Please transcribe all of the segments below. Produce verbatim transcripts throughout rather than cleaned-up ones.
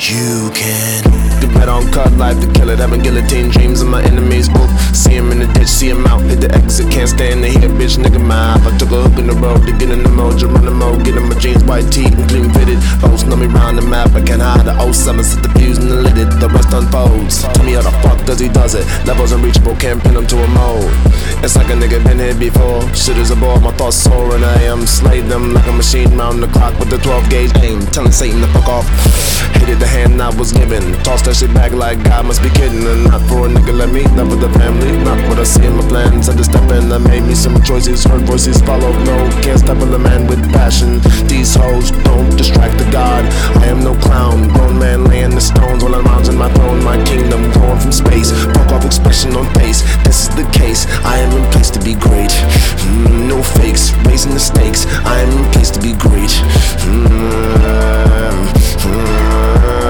You can. The bet on cut life, the killer, having guillotine dreams of my enemies. Both see him in the ditch, see him out, hit the exit, can't stand to hear bitch nigga my I took a hook in the road to get in the mode, Geronimo, get in my jeans, white tee and clean fitted. Folks know me round the map, I can't hide the oh seven, set the fuse and the lit it, the rest unfolds. Tell me how the fuck does he does it? Levels unreachable, can't pin him to a mold. It's like a nigga been here before. Shit is aboard, my thoughts soar and I am slay them like a machine round the clock with the twelve gauge aim, telling Satan to fuck off. Hated the hand I was given, tossed that shit back like God must be kidding. And not for a nigga like me, not for the family, not what I see in my plans. I just step in, I made me some choices, heard voices follow, no, can't stop a man with passion. These hoes don't distract the God, I am no clown, grown man laying the stones while I'm rounding my throne, my kingdom growing from space. Fuck off expression on face, this is the case, I am in place to be great. Mm, no fakes, raising the stakes, I am in place to be great. Mm, mm,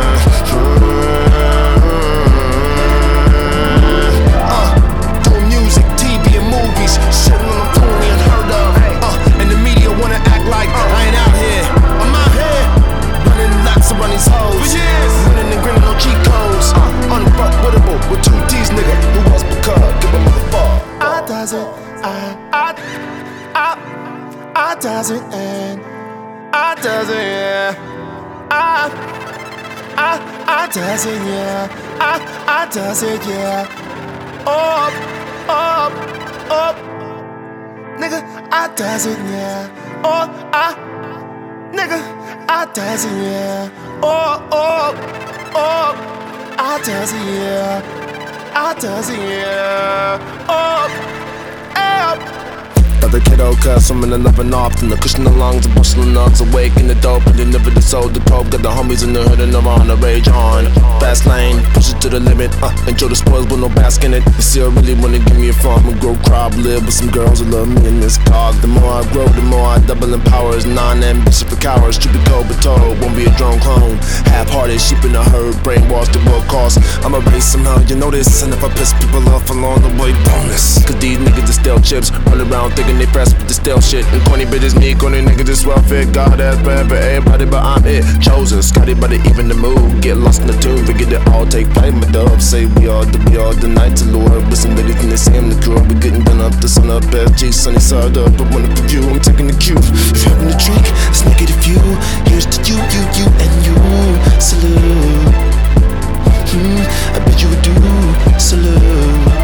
doesn't end. I doesn't, yeah. I, I, I doesn't, yeah. I, I doesn't, yeah. Up, up, up. Nigga, I doesn't, yeah. Oh, I, nigga, I doesn't, yeah. Oh, oh, oh. I doesn't, yeah. I doesn't, yeah. Up, up. The kiddo cuss, I'm in the living often. The cushion the lungs, the bustling nugs, awake in the dope, and deliver the soul, the probe. Got the homies in the hood and they're on the rage on. Fast lane, push it to the limit. Uh, enjoy the spoils, but no bask in it. You see, I really wanna give me a farm and grow crop. Live with some girls who love me in this cog. The more I grow, the more I double in powers. Non-ambitious for cowards, stupid cold but told. Won't be a drone clone. Half-hearted, sheep in a herd, brainwashed at what cost. I'm a race somehow, you know this. And if I piss people off along the way, bonus. Cause these niggas just steal chips, run around thinking they pressed with the stale shit. And corny bitches, me, corny niggas, just welfare. God ass bad for everybody, but I'm it. Chosen, Scotty, by the even the mood. Get lost in the tune, forget it all, take flight. My dove say we all the, we all the night to lure. With some ladies in the same liqueur. We getting done up, the sun up, F G, sunny side up. But one for you, I'm taking the cue. If you're having a drink, let's make it a few. Here's to you, you, you, and you. Salute. Hmm, I bet you would do. Salute.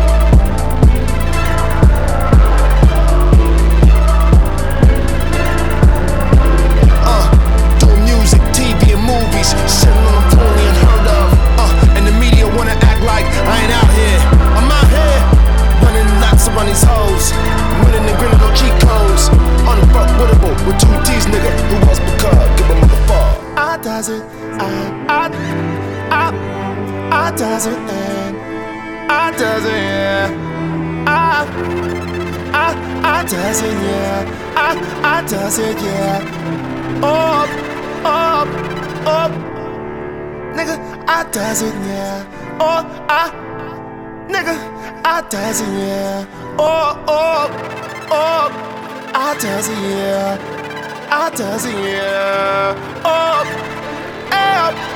Sitting on a pony unheard of, uh, and the media wanna act like I ain't out here. I'm out here, running laps around these hoes, winning and grinning on cheat codes. Unfuckwittable with two T's, nigga. Who was because? Give a motherfucker. I doesn't, I, I, I, I doesn't, and I doesn't, yeah. I, I, I doesn't, yeah. I, I doesn't, yeah. Up, up. Up, nigga, I doesn't, yeah. Oh, I, nigga, I doesn't, yeah. Oh, oh, oh, I doesn't, yeah. I doesn't, yeah. Oh, up.